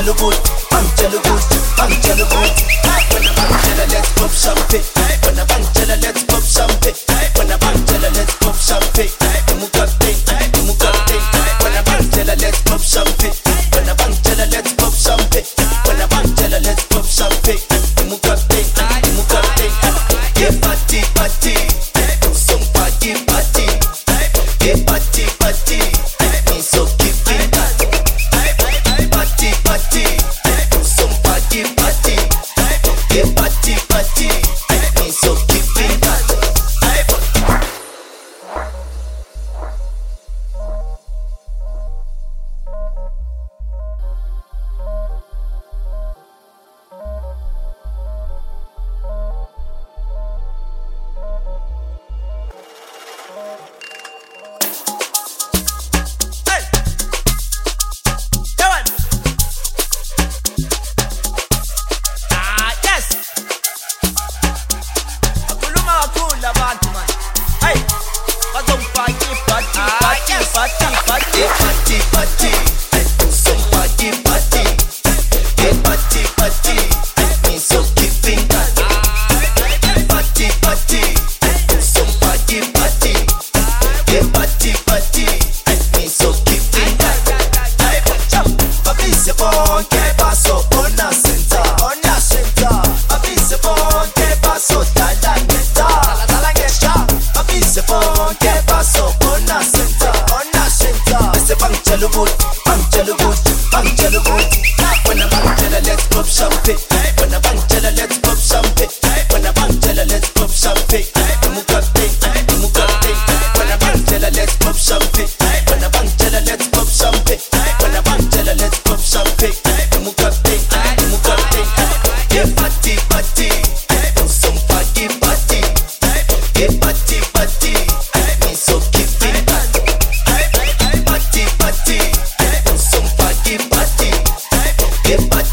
good, Angela good, Angela good. When I'm Angela, let's pop champagne. When I'm Angela, let's pop champagne. When I'm Angela, let's pop champagne. Mukate, mukate. When I'm Angela, let's pop champagne. When I'm Angela, let's pop champagne. When I'm Angela, let's pop champagne. Mukate, mukate. Yeah, party, party. Some party, party. Yeah, party, party. Me so keep it that. Party, party. Some party, party. Yeah, party, party. Me so keep it that. Party, party, some party, party.